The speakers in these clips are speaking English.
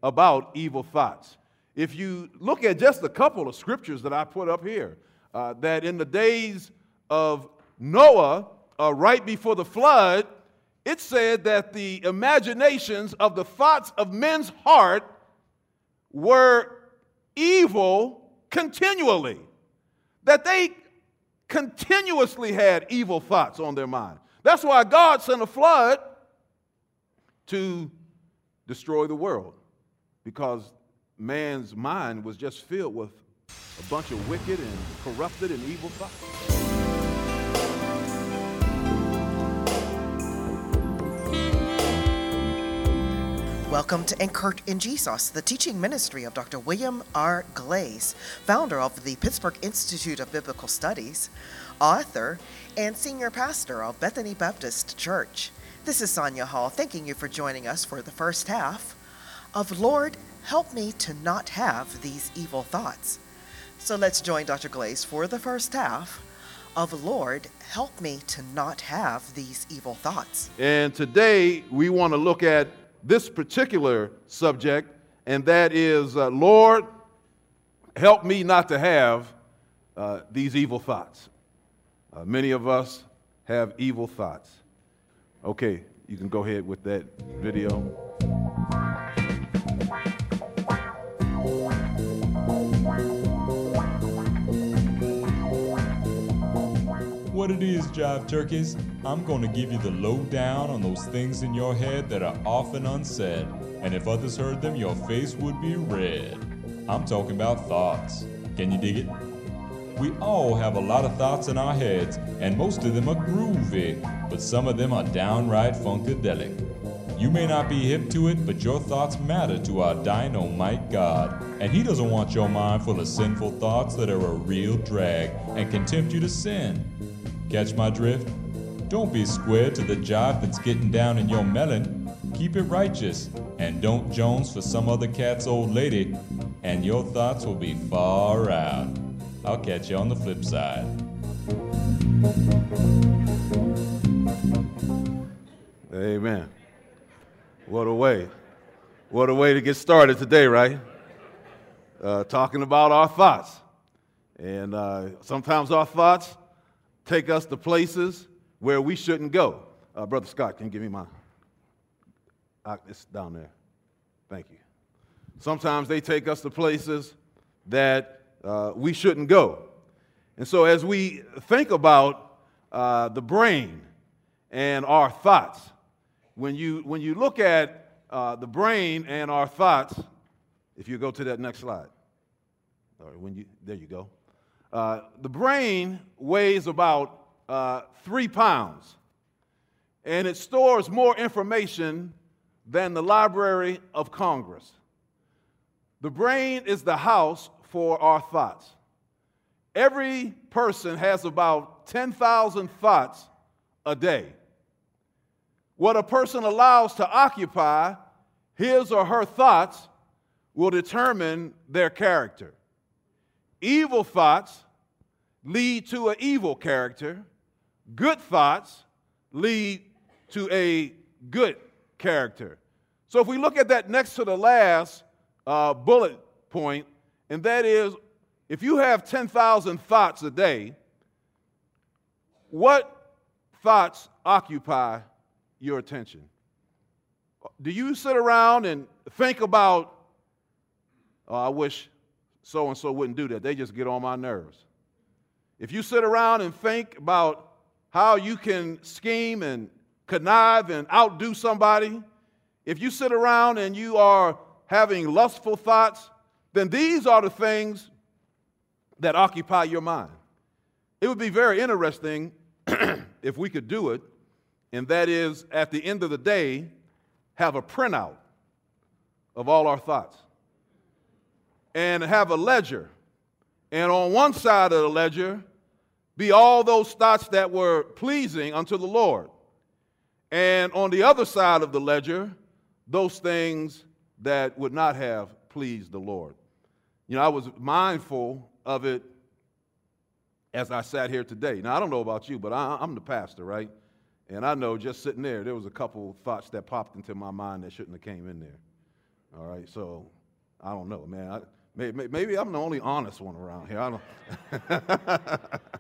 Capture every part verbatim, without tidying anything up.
about evil thoughts. If you look at just a couple of scriptures that I put up here, uh, that in the days of Noah, uh, right before the flood, it said that the imaginations of the thoughts of men's heart were evil continually, that they continuously had evil thoughts on their mind. That's why God sent a flood to destroy the world, because man's mind was just filled with a bunch of wicked and corrupted and evil thoughts. Welcome to Anchored in Jesus, the teaching ministry of Doctor William R. Glaze, founder of the Pittsburgh Institute of Biblical Studies, author, and senior pastor of Bethany Baptist Church. This is Sonia Hall, thanking you for joining us for the first half of Lord, Help Me to Not Have These Evil Thoughts. So let's join Doctor Glaze for the first half of Lord, Help Me to Not Have These Evil Thoughts. And today we want to look at this particular subject, and that is, uh, Lord, help me not to have uh, these evil thoughts. Uh, many of us have evil thoughts. Okay, you can go ahead with that video. What it is, Jive Turkeys, I'm going to give you the lowdown on those things in your head that are often unsaid, and if others heard them, your face would be red. I'm talking about thoughts. Can you dig it? We all have a lot of thoughts in our heads, and most of them are groovy, but some of them are downright funkadelic. You may not be hip to it, but your thoughts matter to our dynamite God, and He doesn't want your mind full of sinful thoughts that are a real drag and can tempt you to sin. Catch my drift? Don't be square to the jive that's getting down in your melon. Keep it righteous, and don't Jones for some other cat's old lady, and your thoughts will be far out. I'll catch you on the flip side. Amen. What a way. What a way to get started today, right? Uh, talking about our thoughts. And uh, sometimes our thoughts take us to places where we shouldn't go. Uh, Brother Scott, can you give me my... Uh, it's down there. Thank you. Sometimes they take us to places that uh, we shouldn't go. And so as we think about uh, the brain and our thoughts, when you, when you look at uh, the brain and our thoughts, if you go to that next slide. All right, when you, there you go. Uh, the brain weighs about uh, three pounds, and it stores more information than the Library of Congress. The brain is the house for our thoughts. Every person has about ten thousand thoughts a day. What a person allows to occupy his or her thoughts will determine their character. Evil thoughts lead to an evil character. Good thoughts lead to a good character. So if we look at that next to the last uh, bullet point, and that is, if you have ten thousand thoughts a day, what thoughts occupy your attention? Do you sit around and think about, oh, I wish so-and-so wouldn't do that. They just get on my nerves. If you sit around and think about how you can scheme and connive and outdo somebody, if you sit around and you are having lustful thoughts, then these are the things that occupy your mind. It would be very interesting if we could do it, and that is, at the end of the day, have a printout of all our thoughts and have a ledger. And on one side of the ledger be all those thoughts that were pleasing unto the Lord. And on the other side of the ledger, those things that would not have pleased the Lord. You know, I was mindful of it as I sat here today. Now, I don't know about you, but I, I'm the pastor, right? And I know just sitting there, there was a couple thoughts that popped into my mind that shouldn't have came in there. All right, so I don't know, man. I, maybe, maybe I'm the only honest one around here. I don't.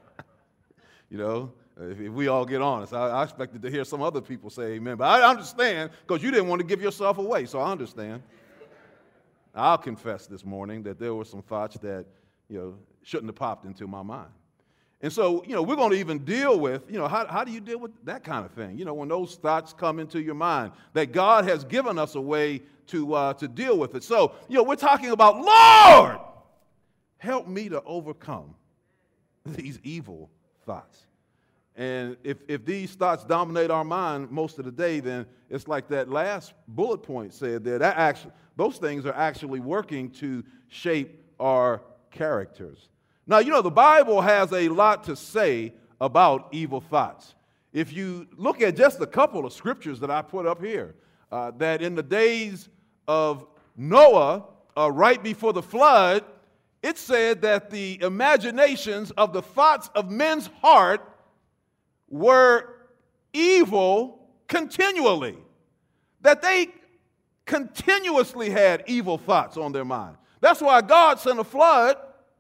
You know, if, if we all get honest, I, I expected to hear some other people say amen, but I understand because you didn't want to give yourself away, so I understand. I'll confess this morning that there were some thoughts that, you know, shouldn't have popped into my mind. And so, you know, we're going to even deal with, you know, how, how do you deal with that kind of thing? You know, when those thoughts come into your mind, that God has given us a way to, uh, to deal with it. So, you know, we're talking about, Lord, help me to overcome these evil thoughts. And if, if these thoughts dominate our mind most of the day, then it's like that last bullet point said there, that actually, those things are actually working to shape our characters. Now, you know, the Bible has a lot to say about evil thoughts. If you look at just a couple of scriptures that I put up here, uh, that in the days of Noah, uh, right before the flood, it said that the imaginations of the thoughts of men's heart were evil continually, that they continuously had evil thoughts on their mind. That's why God sent a flood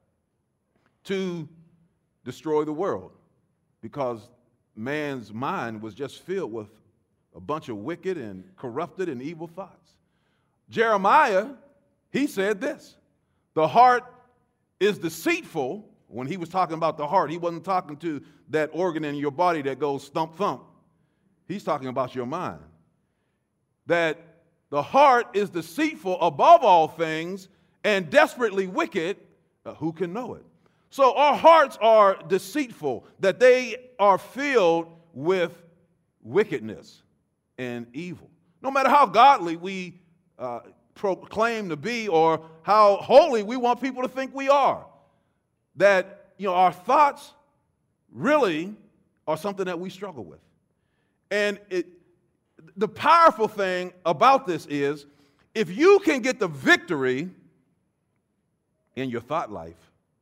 to destroy the world, because man's mind was just filled with a bunch of wicked and corrupted and evil thoughts. Jeremiah, he said this, the heart is deceitful. When he was talking about the heart, he wasn't talking to that organ in your body that goes thump, thump. He's talking about your mind. That the heart is deceitful above all things and desperately wicked. Uh, who can know it? So our hearts are deceitful, that they are filled with wickedness and evil. No matter how godly we uh, proclaim to be or how holy we want people to think we are, that, you know, our thoughts really are something that we struggle with. And it, the powerful thing about this is, if you can get the victory in your thought life,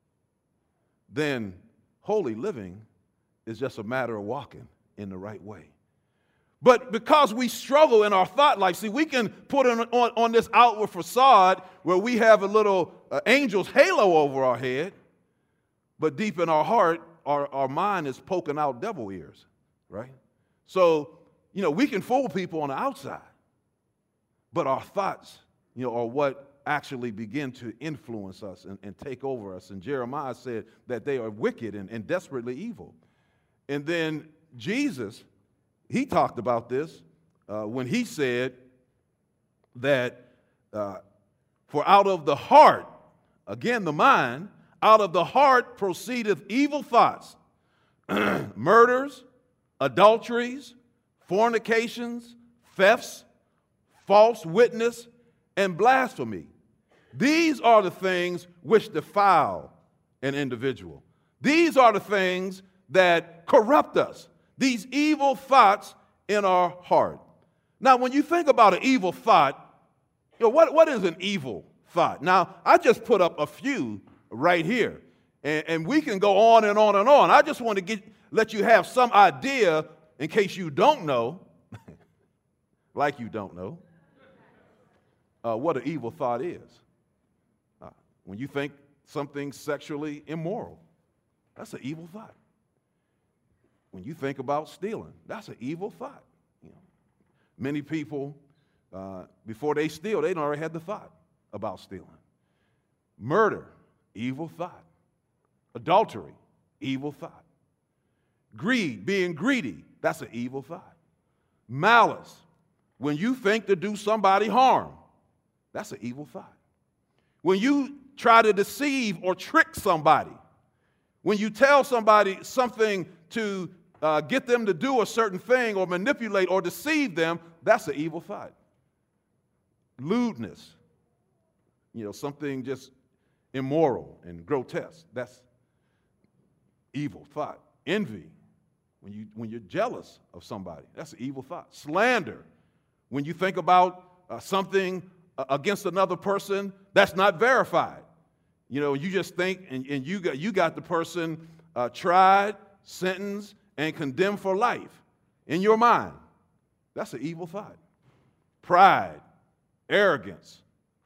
then holy living is just a matter of walking in the right way. But because we struggle in our thought life, see, we can put on, on, on this outward facade where we have a little uh, angel's halo over our head, but deep in our heart, our, our mind is poking out devil ears, right? So, you know, we can fool people on the outside, but our thoughts, you know, are what actually begin to influence us and, and take over us. And Jeremiah said that they are wicked and, and desperately evil. And then Jesus, he talked about this uh, when he said that uh, for out of the heart, again the mind, out of the heart proceedeth evil thoughts, murders, adulteries, fornications, thefts, false witness, and blasphemy. These are the things which defile an individual. These are the things that corrupt us, these evil thoughts in our heart. Now, when you think about an evil thought, you know, what, what is an evil thought? Now, I just put up a few right here, and, and we can go on and on and on. I just want to get, let you have some idea in case you don't know, like you don't know, uh, what an evil thought is. Uh, when you think something sexually immoral, that's an evil thought. When you think about stealing, that's an evil thought. You know, many people, uh, before they steal, they already had the thought about stealing. Murder, evil thought. Adultery, evil thought. Greed, being greedy, that's an evil thought. Malice, when you think to do somebody harm, that's an evil thought. When you try to deceive or trick somebody, when you tell somebody something to uh, get them to do a certain thing or manipulate or deceive them, that's an evil thought. Lewdness, you know, something just immoral and grotesque, that's evil thought. Envy, when, you, when you're jealous of somebody, that's an evil thought. Slander, when you think about uh, something uh, against another person that's not verified. You know, you just think and, and you, got, you got the person uh, tried, sentenced, and condemned for life in your mind. That's an evil thought. Pride, arrogance,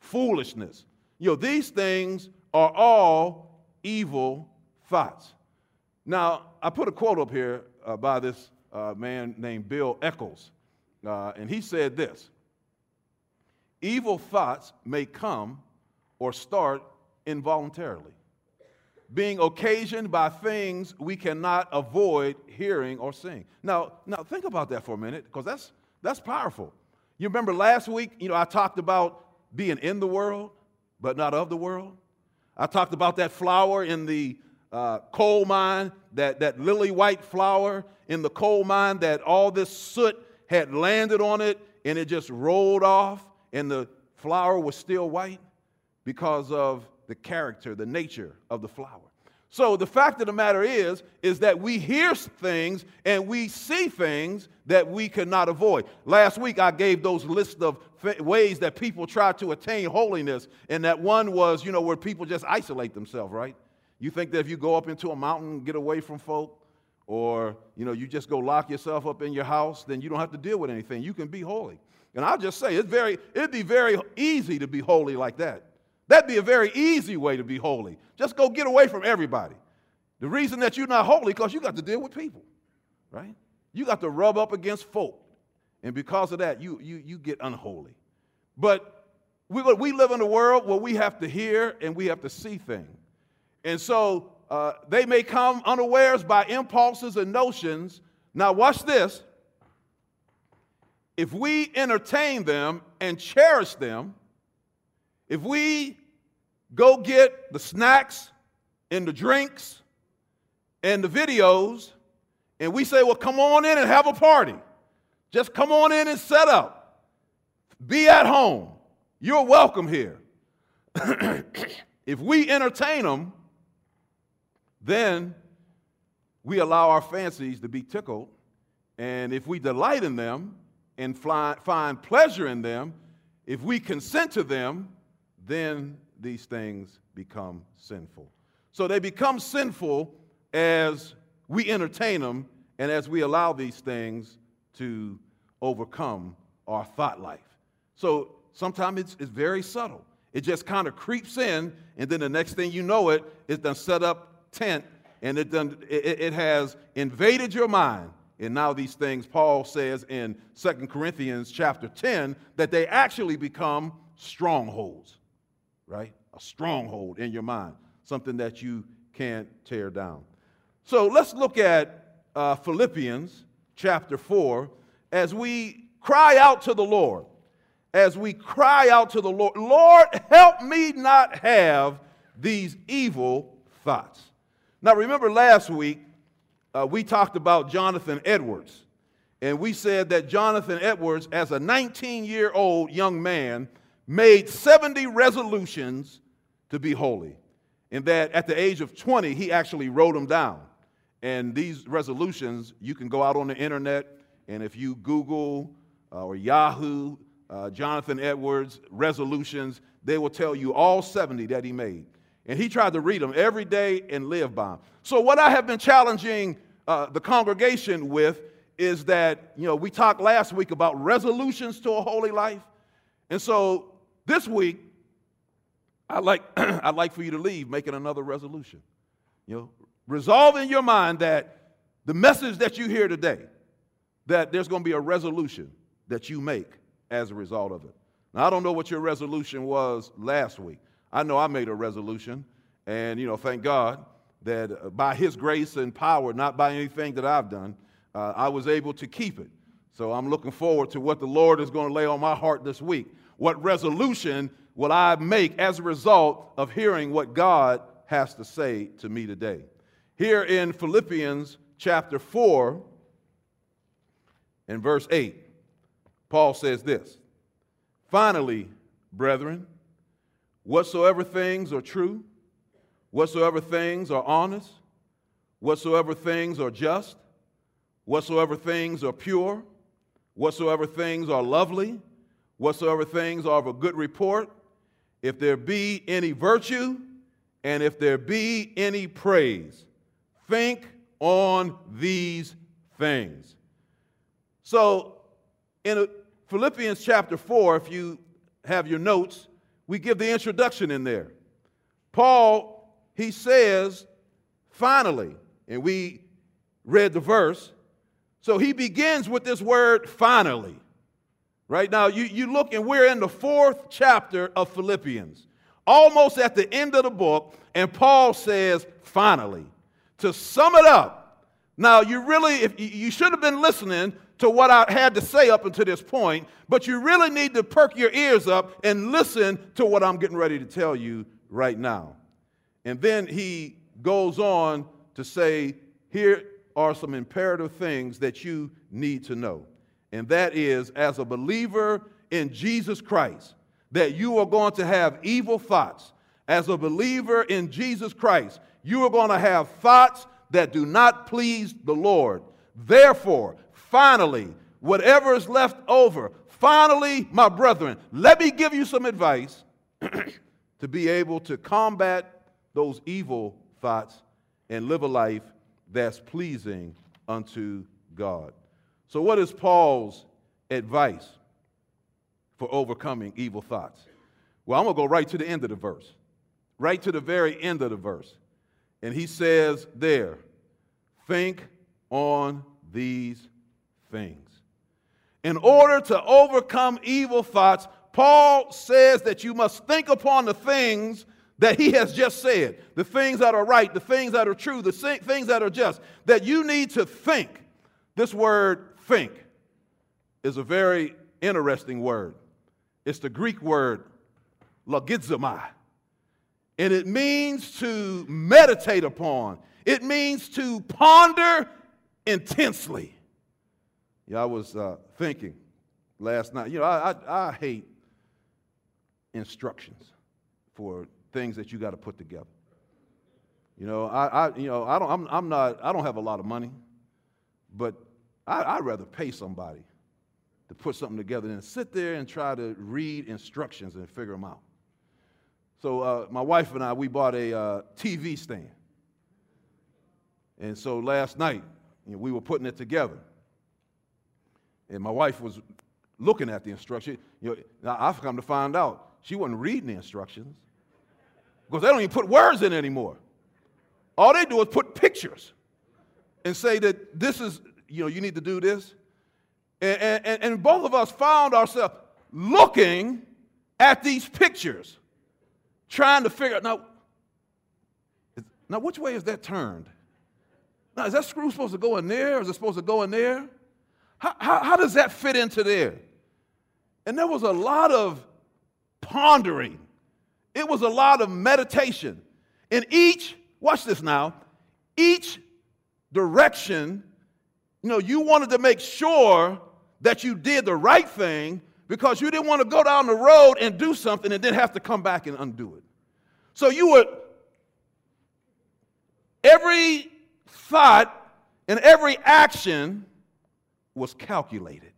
foolishness. You know, these things are all evil thoughts. Now, I put a quote up here uh, by this uh, man named Bill Eccles, uh, and he said this: evil thoughts may come or start involuntarily, being occasioned by things we cannot avoid hearing or seeing. Now, now think about that for a minute, because that's that's powerful. You remember last week, you know, I talked about being in the world, but not of the world. I talked about that flower in the uh, coal mine, that, that lily white flower in the coal mine, that all this soot had landed on it, and it just rolled off, and the flower was still white because of the character, the nature of the flower. So the fact of the matter is, is that we hear things and we see things that we cannot avoid. Last week I gave those lists of f- ways that people try to attain holiness, and that one was, you know, where people just isolate themselves, right? You think that if you go up into a mountain and get away from folk, or, you know, you just go lock yourself up in your house, then you don't have to deal with anything. You can be holy. And I'll just say, it's very, it'd be very easy to be holy like that. That'd be a very easy way to be holy. Just go get away from everybody. The reason that you're not holy is because you got to deal with people, right? You got to rub up against folk. And because of that, you, you, you get unholy. But we, we live in a world where we have to hear and we have to see things. And so uh, they may come unawares by impulses and notions. Now watch this. If we entertain them and cherish them, if we go get the snacks and the drinks and the videos, and we say, well, come on in and have a party. Just come on in and set up. Be at home. You're welcome here. If we entertain them, then we allow our fancies to be tickled. And if we delight in them and fly, find pleasure in them, if we consent to them, then these things become sinful. So they become sinful as we entertain them and as we allow these things to overcome our thought life. So sometimes it's, it's very subtle. It just kind of creeps in, and then the next thing you know it, it's done set up tent, and it, done, it, it has invaded your mind. And now these things, Paul says in Second Corinthians chapter ten, that they actually become strongholds, right? A stronghold in your mind, something that you can't tear down. So let's look at uh, Philippians chapter four as we cry out to the Lord. As we cry out to the Lord, Lord, help me not have these evil thoughts. Now, remember last week, uh, we talked about Jonathan Edwards. And we said that Jonathan Edwards, as a nineteen-year-old young man, made seventy resolutions to be holy. And that at the age of twenty, he actually wrote them down. And these resolutions, you can go out on the internet, and if you Google uh, or Yahoo, uh, Jonathan Edwards resolutions, they will tell you all seventy that he made. And he tried to read them every day and live by them. So what I have been challenging uh, the congregation with is that, you know, we talked last week about resolutions to a holy life. And so this week, I'd like, I'd like for you to leave making another resolution. You know, resolve in your mind that the message that you hear today, that there's going to be a resolution that you make as a result of it. Now, I don't know what your resolution was last week. I know I made a resolution, and, you know, thank God that by His grace and power, not by anything that I've done, uh, I was able to keep it. So I'm looking forward to what the Lord is going to lay on my heart this week. What resolution will I make as a result of hearing what God has to say to me today? Here in Philippians chapter four and verse eight, Paul says this: finally, brethren, whatsoever things are true, whatsoever things are honest, whatsoever things are just, whatsoever things are pure, whatsoever things are lovely, whatsoever things are of a good report, if there be any virtue, and if there be any praise, think on these things. So in Philippians chapter four, if you have your notes, we give the introduction in there. Paul, he says, finally, and we read the verse. So he begins with this word, finally. Right now, you, you look, and we're in the fourth chapter of Philippians, almost at the end of the book, and Paul says, finally. To sum it up, now you really, if you should have been listening to what I had to say up until this point, but you really need to perk your ears up and listen to what I'm getting ready to tell you right now. And then he goes on to say, here are some imperative things that you need to know. And that is, as a believer in Jesus Christ, that you are going to have evil thoughts. As a believer in Jesus Christ, you are going to have thoughts that do not please the Lord. Therefore, finally, whatever is left over, finally, my brethren, let me give you some advice to be able to combat those evil thoughts and live a life that's pleasing unto God. So what is Paul's advice for overcoming evil thoughts? Well, I'm going to go right to the end of the verse, right to the very end of the verse. And he says there, think on these things. In order to overcome evil thoughts, Paul says that you must think upon the things that he has just said, the things that are right, the things that are true, the things that are just, that you need to think. This word think is a very interesting word. It's the Greek word logizomai, and it means to meditate upon. It means to ponder intensely. Yeah, I was uh, thinking last night. You know, I, I, I hate instructions for things that you got to put together. You know, I, I you know, I don't, I'm, I'm not, I don't have a lot of money, but I, I'd rather pay somebody to put something together than sit there and try to read instructions and figure them out. So uh, my wife and I, we bought a uh, T V stand. And so last night, you know, we were putting it together. And my wife was looking at the instructions. You know, now I've come to find out she wasn't reading the instructions because they don't even put words in anymore. All they do is put pictures and say that this is, you know, you need to do this. And, and, and both of us found ourselves looking at these pictures, trying to figure out, now, now which way is that turned? Now, is that screw supposed to go in there? Or is it supposed to go in there? How, how, how does that fit into there? And there was a lot of pondering. It was a lot of meditation. In each, watch this now, each direction, you know, you wanted to make sure that you did the right thing because you didn't want to go down the road and do something and then have to come back and undo it. So you would, every thought and every action was calculated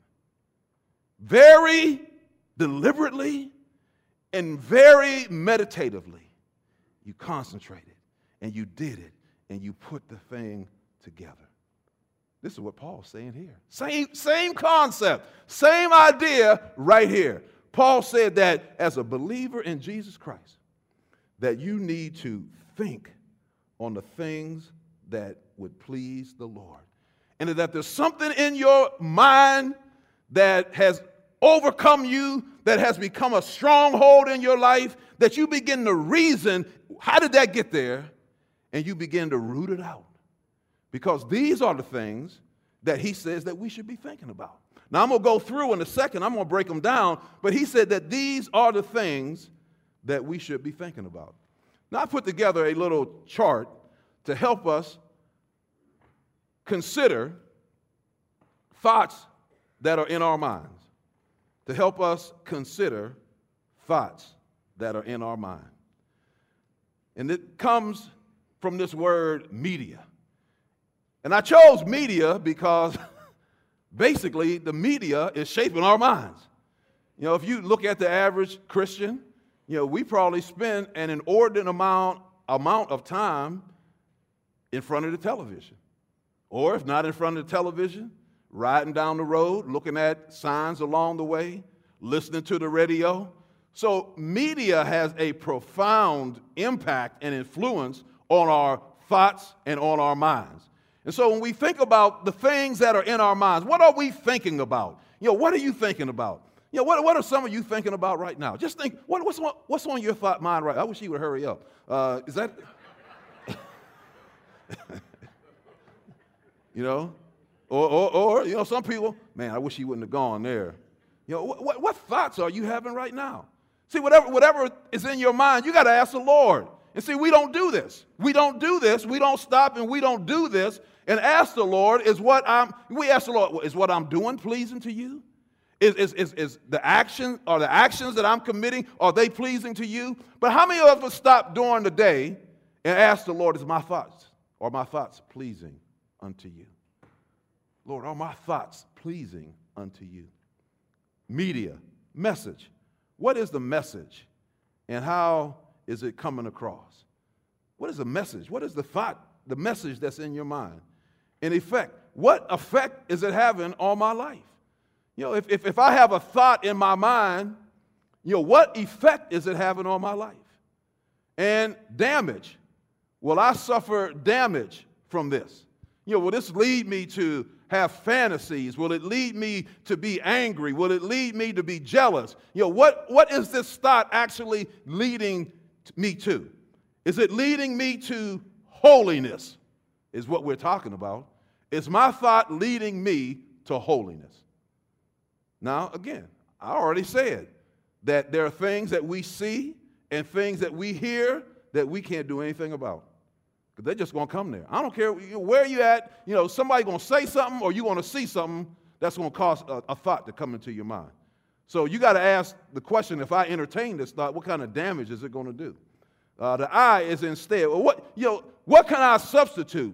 very deliberately and very meditatively. You concentrated and you did it and you put the thing together. This is what Paul's saying here. Same, same concept, same idea right here. Paul said that as a believer in Jesus Christ, that you need to think on the things that would please the Lord. And that there's something in your mind that has overcome you, that has become a stronghold in your life, that you begin to reason, how did that get there? And you begin to root it out. Because these are the things that he says that we should be thinking about. Now, I'm going to go through in a second. I'm going to break them down. But he said that these are the things that we should be thinking about. Now, I put together a little chart to help us consider thoughts that are in our minds. To help us consider thoughts that are in our mind. And it comes from this word media. And I chose media because basically the media is shaping our minds. You know, if you look at the average Christian, you know, we probably spend an inordinate amount, amount of time in front of the television. Or if not in front of the television, riding down the road, looking at signs along the way, listening to the radio, So media has a profound impact and influence on our thoughts and on our minds. And so when we think about the things that are in our minds, what are we thinking about? You know, what are you thinking about? You know, what, what are some of you thinking about right now? Just think, what, what's, on, what's on your thought mind right now? I wish you would hurry up. Uh, is that, you know? Or, or, or, you know, some people, man, I wish he wouldn't have gone there. You know, what, what, what thoughts are you having right now? See, whatever, whatever is in your mind, you got to ask the Lord. And see, we don't do this. We don't do this. We don't stop and we don't do this and ask the Lord, is what I'm, we ask the Lord, is what I'm doing pleasing to you? Is, is, is, is the action, are the actions that I'm committing, are they pleasing to you? But how many of us stop during the day and ask the Lord, is my thoughts, are my thoughts pleasing unto you? Lord, are my thoughts pleasing unto you? Media, message. What is the message and how is it coming across? What is the message? What is the thought, the message that's in your mind? In effect, what effect is it having on my life? You know, if, if, if I have a thought in my mind, you know, what effect is it having on my life? And damage. Will I suffer damage from this? You know, will this lead me to have fantasies? Will it lead me to be angry? Will it lead me to be jealous? You know, what, what is this thought actually leading me to? Is it leading me to holiness? Is what we're talking about. Is my thought leading me to holiness? Now, again, I already said that there are things that we see and things that we hear that we can't do anything about. Because they're just going to come there. I don't care where you at. You know, somebody's going to say something or you're going to see something that's going to cause a, a thought to come into your mind. So you got to ask the question, if I entertain this thought, what kind of damage is it going to do? Uh, the eye is instead, well, what, you know, what can I substitute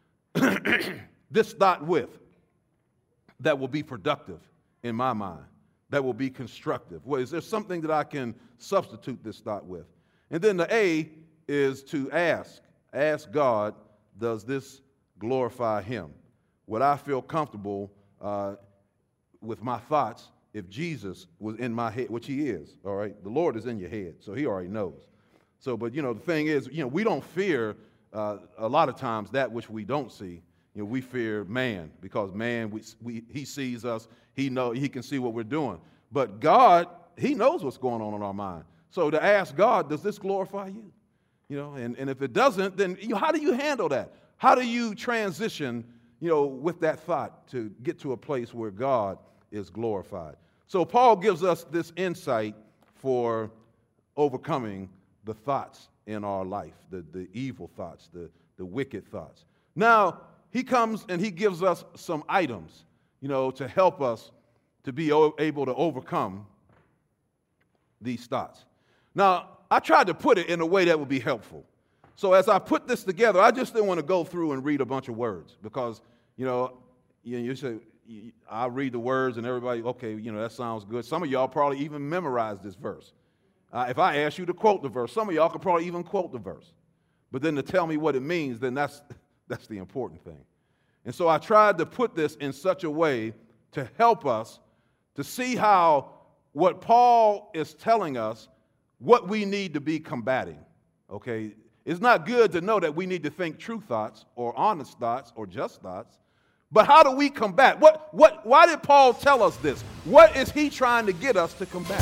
this thought with that will be productive in my mind, that will be constructive? Well, is there something that I can substitute this thought with? And then the A is to ask. Ask God, does this glorify him? Would I feel comfortable uh, with my thoughts if Jesus was in my head, which he is, all right? The Lord is in your head, so he already knows. So, but, you know, the thing is, you know, we don't fear uh, a lot of times that which we don't see. You know, we fear man because man, we, we, he sees us. He know he can see what we're doing. But God, he knows what's going on in our mind. So to ask God, does this glorify you? You know, and, and if it doesn't, then you know, how do you handle that? How do you transition, you know, with that thought to get to a place where God is glorified? So Paul gives us this insight for overcoming the thoughts in our life, the, the evil thoughts, the, the wicked thoughts. Now, he comes and he gives us some items, you know, to help us to be able to overcome these thoughts. Now, I tried to put it in a way that would be helpful. So as I put this together, I just didn't want to go through and read a bunch of words because, you know, you, you say, I read the words and everybody, okay, you know, that sounds good. Some of y'all probably even memorized this verse. Uh, if I ask you to quote the verse, some of y'all could probably even quote the verse. But then to tell me what it means, then that's, that's the important thing. And so I tried to put this in such a way to help us to see how what Paul is telling us, what we need to be combating, okay? It's not good to know that we need to think true thoughts or honest thoughts or just thoughts, but how do we combat? What, what, why did Paul tell us this? What is he trying to get us to combat?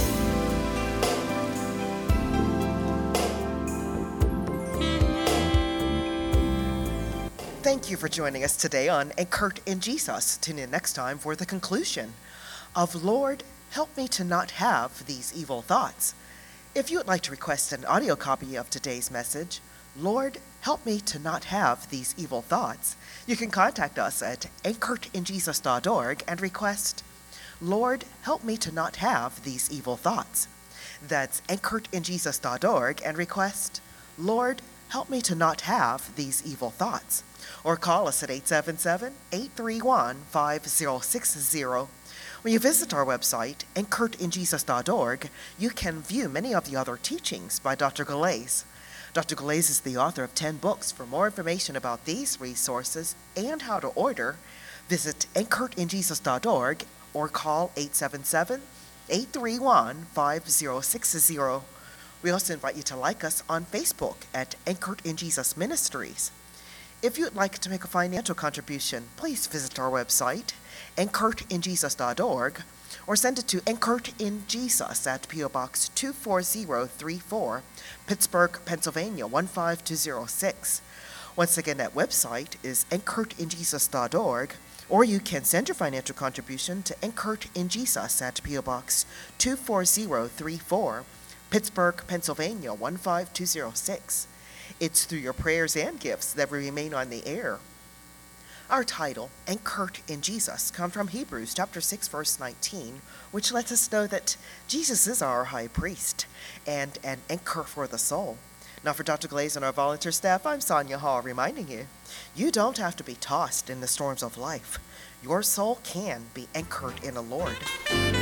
Thank you for joining us today on Anchored in Jesus. Tune in next time for the conclusion of Lord, help me to not have these evil thoughts. If you would like to request an audio copy of today's message, Lord, help me to not have these evil thoughts, you can contact us at anchored in jesus dot org and request, Lord, help me to not have these evil thoughts. That's anchored in jesus dot org and request, Lord, help me to not have these evil thoughts. Or call us at eight seven seven, eight three one, five zero six zero. When you visit our website, anchored in jesus dot org, you can view many of the other teachings by Doctor Galais. Doctor Galais is the author of ten books. For more information about these resources and how to order, visit anchored in jesus dot org or call eight seven seven, eight three one, five zero six zero. We also invite you to like us on Facebook at Anchored in Jesus Ministries. If you'd like to make a financial contribution, please visit our website, anchored in jesus dot org, or send it to Anchored in Jesus at P O Box two four zero three four, Pittsburgh, Pennsylvania one five two zero six. Once again, that website is anchored in jesus dot org, or you can send your financial contribution to Anchored in Jesus at P O Box two four zero three four, Pittsburgh, Pennsylvania one five two zero six. It's through your prayers and gifts that we remain on the air. Our title, Anchored in Jesus, comes from Hebrews chapter six, verse nineteen, which lets us know that Jesus is our high priest and an anchor for the soul. Now for Doctor Glaze and our volunteer staff, I'm Sonia Hall, reminding you, you don't have to be tossed in the storms of life. Your soul can be anchored in the Lord.